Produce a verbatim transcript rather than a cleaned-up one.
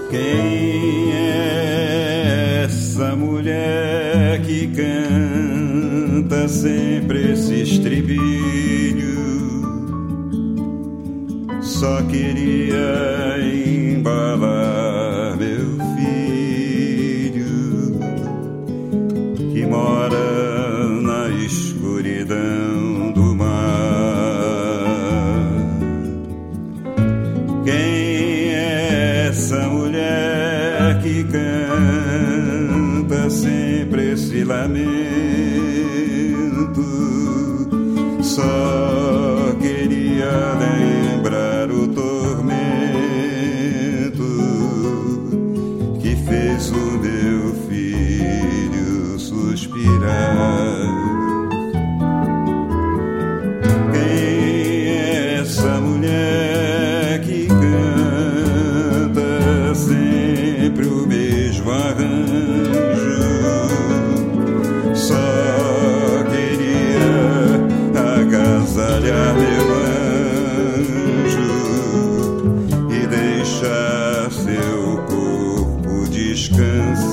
Quem é essa mulher que canta sempre esse estribilho? Só queria embalar meu filho que mora na escuridão do mar. Quem é essa mulher que canta sempre esse lamento? Só queria lembrar o tormento que fez o meu filho suspirar. Quem é essa mulher que canta sempre o mesmo arranjo? Só queria agasalhar meu anjo e deixar seu corpo descansar.